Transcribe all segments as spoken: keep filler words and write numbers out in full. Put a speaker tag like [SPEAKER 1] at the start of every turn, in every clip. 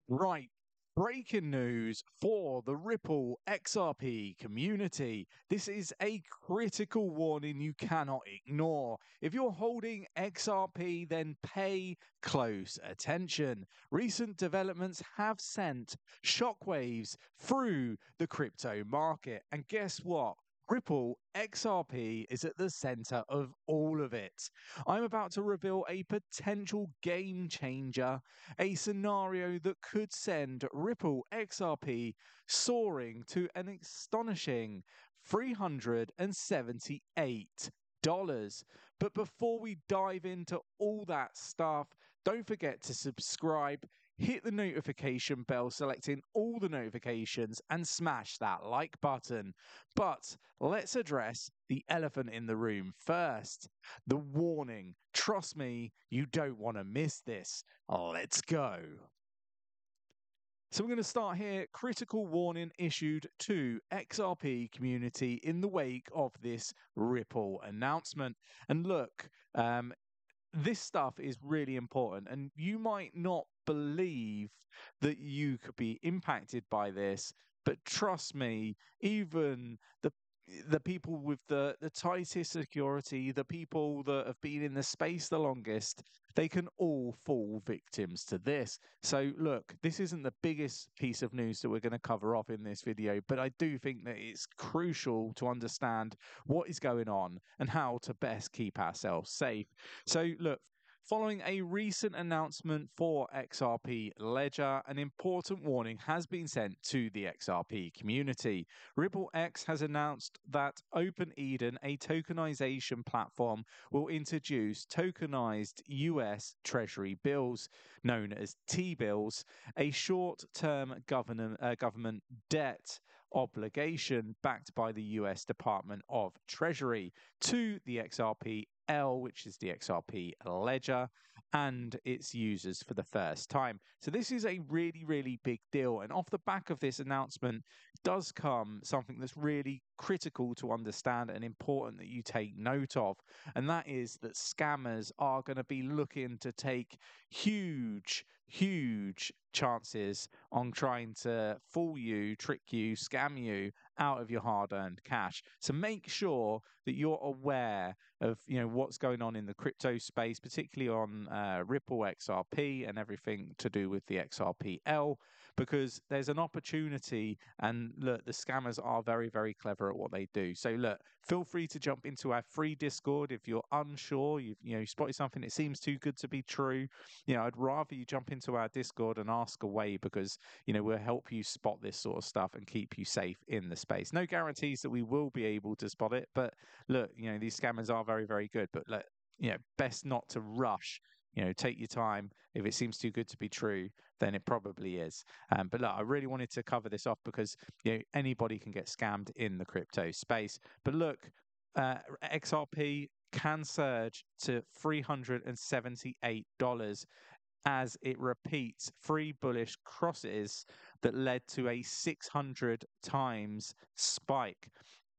[SPEAKER 1] Right. Breaking news for the Ripple X R P community. This is a critical warning you cannot ignore. If you're holding X R P, then pay close attention. Recent developments have sent shockwaves through the crypto market. And guess what? Ripple X R P is at the center of all of it. I'm about to reveal a potential game changer, a scenario that could send Ripple X R P soaring to an astonishing three hundred seventy-eight dollars. But before we dive into all that stuff, don't forget to subscribe, hit the notification bell, selecting all the notifications, and smash that like button. But let's address the elephant in the room first. The warning. Trust me, you don't want to miss this. Let's go. So we're going to start here. Critical warning issued to X R P community in the wake of this Ripple announcement. And look, um, this stuff is really important, and you might not believe that you could be impacted by this, but trust me, even the the people with the the tightest security, the people that have been in the space the longest, they can all fall victims to this. So look, this isn't the biggest piece of news that we're going to cover off in this video, but I do think that it's crucial to understand what is going on and how to best keep ourselves safe. So look, following a recent announcement for X R P Ledger, an important warning has been sent to the X R P community. RippleX has announced that OpenEden, a tokenization platform, will introduce tokenized U S Treasury bills, known as T-bills, a short-term government, uh, government debt obligation backed by the U S Department of Treasury to the X R P L, which is the X R P ledger, and its users for the first time. So this is a really, really big deal. And off the back of this announcement does come something that's really critical to understand and important that you take note of. And that is that scammers are going to be looking to take huge, huge chances on trying to fool you, trick you, scam you out of your hard-earned cash. So make sure that you're aware of you know what's going on in the crypto space, particularly on uh, Ripple X R P and everything to do with the X R P L, because there's an opportunity. And look, the scammers are very, very clever at what they do. So look, feel free to jump into our free Discord if you're unsure. You've you know spotted something that seems too good to be true. You know, I'd rather you jump into our Discord and ask away, because you know we'll help you spot this sort of stuff and keep you safe in the space. No guarantees that we will be able to spot it, but look, you know, these scammers are very, very good, but look, you know, best not to rush. You know, take your time. If it seems too good to be true, then it probably is. Um, but look, I really wanted to cover this off because you know anybody can get scammed in the crypto space. But look, uh, X R P can surge to three hundred seventy-eight dollars as it repeats three bullish crosses that led to a six hundred times spike.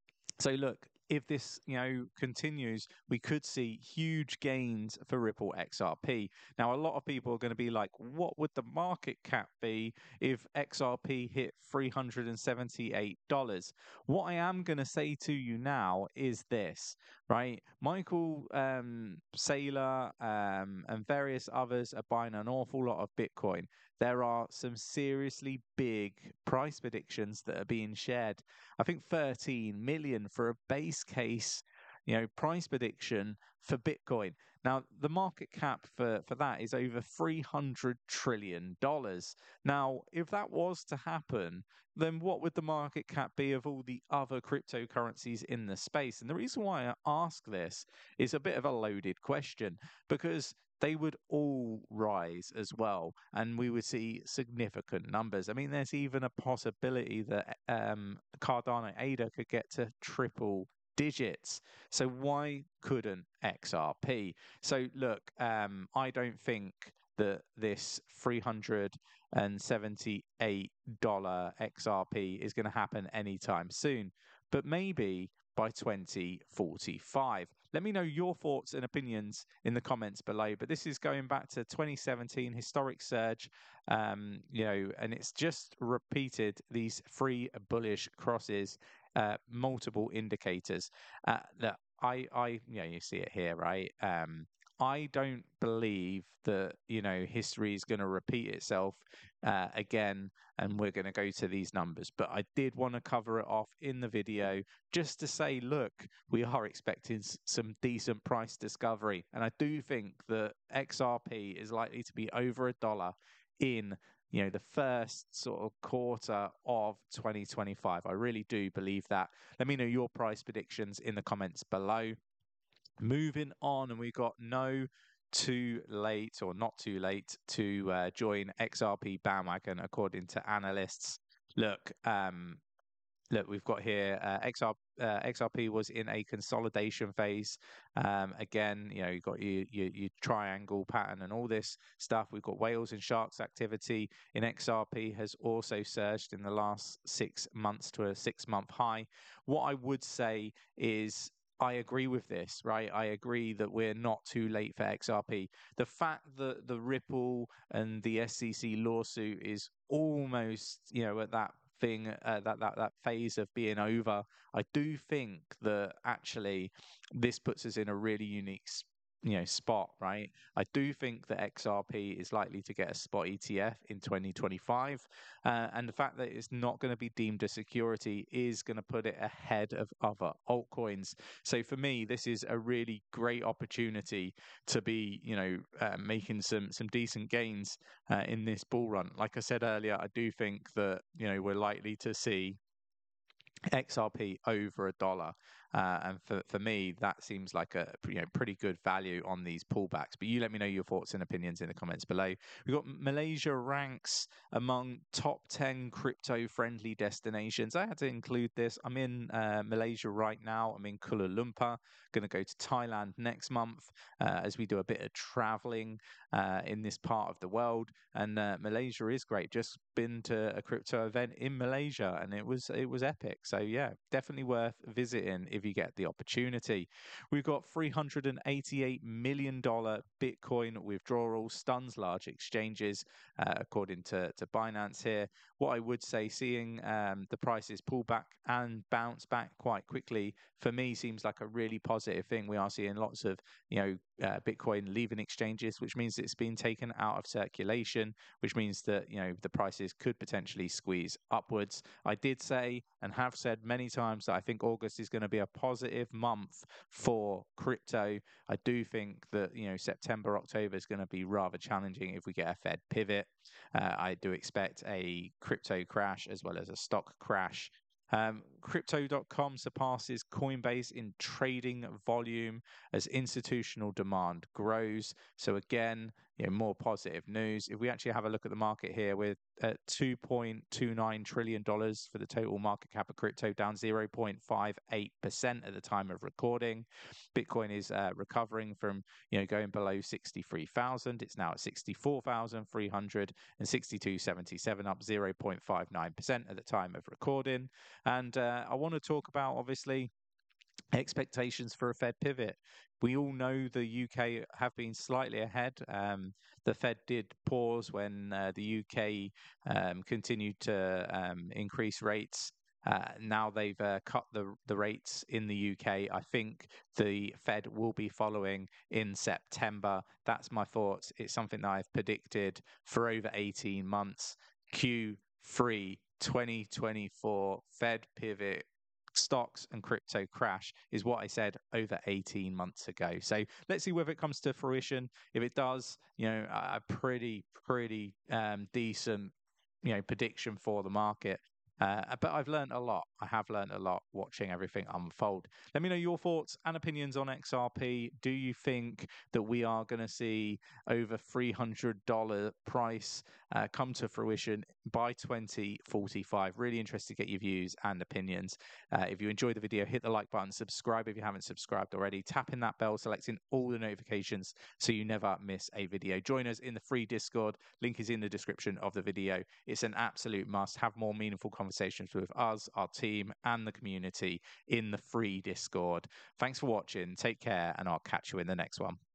[SPEAKER 1] So look, if this you know continues, we could see huge gains for Ripple X R P. Now, a lot of people are going to be like, what would the market cap be if X R P hit three hundred seventy-eight dollars? What I am going to say to you now is this, right? Michael um, Saylor um, and various others are buying an awful lot of Bitcoin. There are some seriously big price predictions that are being shared. I think thirteen million for a base case, you know, price prediction for Bitcoin. Now, the market cap for, for that is over three hundred trillion dollars. Now, if that was to happen, then what would the market cap be of all the other cryptocurrencies in the space? And the reason why I ask this is a bit of a loaded question, because they would all rise as well, and we would see significant numbers. I mean, there's even a possibility that um, Cardano A D A could get to triple digits. So why couldn't X R P? So look, um, I don't think that this three hundred seventy-eight dollars X R P is going to happen anytime soon, but maybe by twenty forty-five. Let me know your thoughts and opinions in the comments below. But this is going back to twenty seventeen, historic surge, um, you know, and it's just repeated these three bullish crosses, uh, multiple indicators uh, that I, I, you know, you see it here, right? Um, I don't believe that, you know, history is going to repeat itself uh, again, and we're going to go to these numbers. But I did want to cover it off in the video just to say, look, we are expecting some decent price discovery. And I do think that X R P is likely to be over a dollar in, you know, the first sort of quarter of twenty twenty-five. I really do believe that. Let me know your price predictions in the comments below. Moving on, and we got no too late or not too late to uh, join X R P bandwagon according to analysts. Look, um, look, we've got here uh, X R, uh, X R P was in a consolidation phase. Um, again, you know, you've got your, your, your triangle pattern and all this stuff. We've got whales and sharks activity in X R P has also surged in the last six months to a six month high. What I would say is, I agree with this, right? I agree that we're not too late for X R P. The fact that the Ripple and the S E C lawsuit is almost, you know, at that thing, uh, that that that phase of being over, I do think that actually this puts us in a really unique, you know, spot, right? I do think that X R P is likely to get a spot E T F in twenty twenty-five, uh, and the fact that it's not going to be deemed a security is going to put it ahead of other altcoins. So for me, this is a really great opportunity to be, you know, uh, making some some decent gains uh, in this bull run. Like I said earlier, I do think that, you know, we're likely to see X R P over a dollar, uh, and for, for me that seems like a, you know, pretty good value on these pullbacks. But you let me know your thoughts and opinions in the comments below. We've got Malaysia ranks among top ten crypto friendly destinations. I had to include this. I'm in uh, Malaysia right now. I'm in Kuala Lumpur. Going to go to Thailand next month uh, as we do a bit of traveling uh, in this part of the world. And uh, Malaysia is great. Just been to a crypto event in Malaysia, and it was it was epic. So yeah, definitely worth visiting if you get the opportunity. We've got three hundred eighty-eight million dollars Bitcoin withdrawals, stuns large exchanges, uh, according to, to Binance here. What I would say, seeing um, the prices pull back and bounce back quite quickly, for me seems like a really positive thing. We are seeing lots of, you know, uh, Bitcoin leaving exchanges, which means it's been taken out of circulation, which means that, you know, the prices could potentially squeeze upwards. I did say and have said many times that I think August is going to be a positive month for crypto. I do think that, you know, September, October is going to be rather challenging if we get a Fed pivot. Uh, I do expect a crypto crash as well as a stock crash. Um, Crypto dot com surpasses Coinbase in trading volume as institutional demand grows. So again, you know, more positive news. If we actually have a look at the market here, we're at two point two nine trillion dollars for the total market cap of crypto, down zero point five eight percent at the time of recording. Bitcoin is uh, recovering from, you know, going below sixty-three thousand. It's now at sixty-four thousand three hundred sixty-two seventy-seven, up zero point five nine percent at the time of recording. And uh, I want to talk about, obviously, expectations for a Fed pivot. We all know the U K have been slightly ahead. Um, the Fed did pause when uh, the U K um, continued to um, increase rates. Uh, now they've uh, cut the the rates in the U K. I think the Fed will be following in September. That's my thoughts. It's something that I've predicted for over eighteen months. Q three twenty twenty-four Fed pivot, stocks and crypto crash is what I said over eighteen months ago. So let's see whether it comes to fruition. If it does, you know, a pretty, pretty um, decent, you know, prediction for the market. Uh, but I've learned a lot. I have learned a lot watching everything unfold. Let me know your thoughts and opinions on X R P. Do you think that we are going to see over three hundred dollars price uh, come to fruition by twenty forty-five? Really interested to get your views and opinions. Uh, if you enjoyed the video, hit the like button, subscribe if you haven't subscribed already, tapping that bell, selecting all the notifications so you never miss a video. Join us in the free Discord. Link is in the description of the video. It's an absolute must. Have more meaningful conversations conversations with us, our team, and the community in the free Discord. Thanks for watching. Take care, and I'll catch you in the next one.